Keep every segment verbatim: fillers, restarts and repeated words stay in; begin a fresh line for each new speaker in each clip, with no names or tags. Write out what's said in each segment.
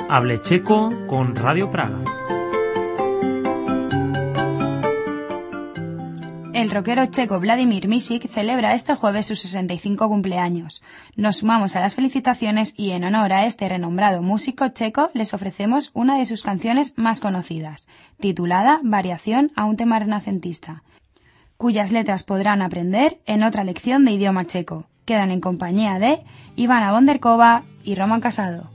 Hable Checo con Radio Praga.
El rockero checo Vladimir Misic celebra este jueves su sesenta y cinco cumpleaños. Nos sumamos a las felicitaciones y en honor a este renombrado músico checo les ofrecemos una de sus canciones más conocidas, titulada Variación a un tema renacentista, cuyas letras podrán aprender en otra lección de idioma checo. Quedan en compañía de Ivana Bonderkova y Roman Casado.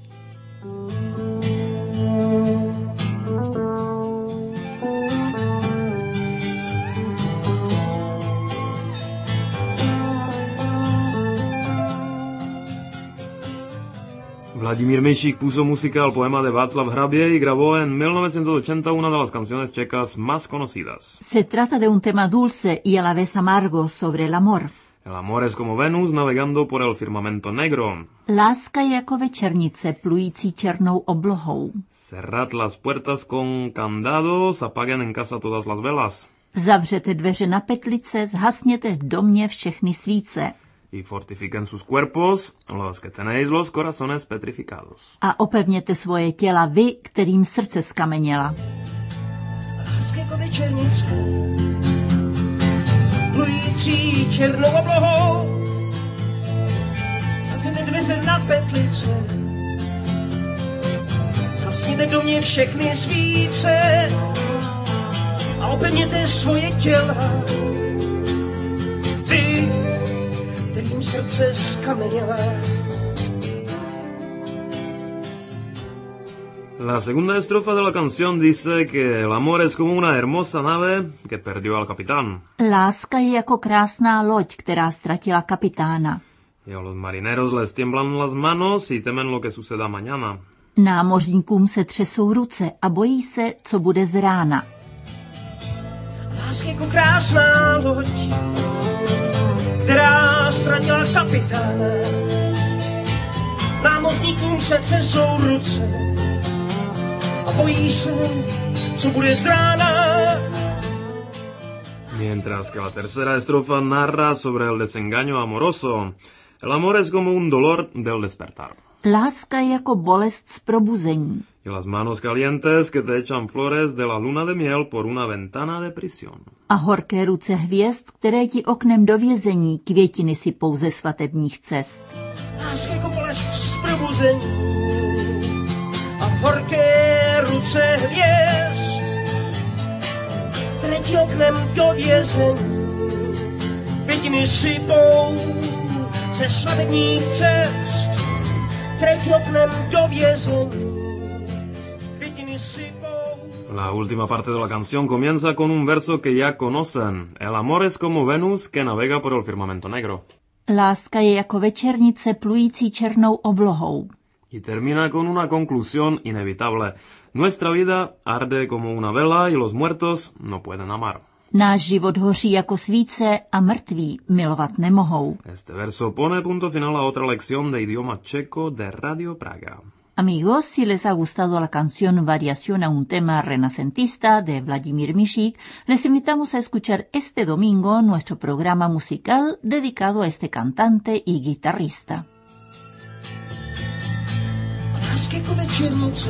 Vladimír Misic puso música al poema de Václav Hrabě y grabó en mil novecientos ochenta una de las canciones checas más conocidas.
Se trata de un tema dulce y a la vez amargo sobre el amor.
El amor es como Venus navegando por el firmamento negro.
Láska je jako večernice plující černou oblohou.
Cerrad las puertas con candados, apaguen en casa todas las velas.
Zavřete dveře na petlice, zhasněte v domě všechny svíce.
Y fortifiquen sus cuerpos, los que tenéis los corazones petrificados.
A opevněte svoje těla vy, kterým srdce skameněla.
Láska jako večernice, plující černou oblohou, zavřete dveře na petlice, zhasněte do mě všechny svíce a opevněte svoje těla vy, kterým srdce skameněla.
La segunda estrofa de la canción dice que el amor es como una hermosa nave que perdió al capitán.
Láska je jako krásná loď, která ztratila kapitána.
Y a los marineros les tiemblan las manos y temen lo que suceda mañana.
Námořníkům se třesou ruce a bojí se, co bude z rána.
Láska jako krásná loď, která ztratila kapitána. Námořníkům se třesou ruce a bojí se, co bude z rána.
Mientras que la tercera estrofa narra sobre el desengaño amoroso. El amor es como un dolor del despertar.
Láska je jako bolest z probuzení.
Y las manos calientes que te echan flores de la luna de miel por una ventana de prisión.
A horké ruce hvězd, které ti oknem do vězení květiny sypou ze svatebních cest.
Láska jako bolest z probuzení a horké ruce hvězd, které ti oknem do vězení květiny sypou ze svatebních cest, které ti oknem do vězení.
La última parte de la canción comienza con un verso que ya conocen. El amor es como Venus que navega por el firmamento negro.
Láska je jako večernice plující černou oblohou.
Y termina con una conclusión inevitable. Nuestra vida arde como una vela y los muertos no pueden amar.
Náš život hoří jako svíce a mrtví milovat nemohou.
Este verso pone punto final a otra lección de idioma checo de Radio Praga.
Amigos, si les ha gustado la canción Variación a un tema renacentista de Vladimír Misic, les invitamos a escuchar este domingo nuestro programa musical dedicado a este cantante y guitarrista.
Láska jako večernice,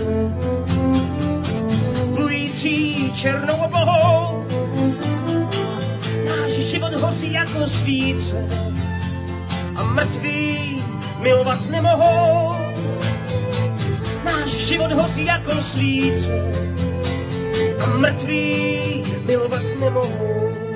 plující černou oblohou, náš život hoří jako svíce a mrtví milovat nemohou. Náš život hoří jako svíce a mrtví milovat nemohou.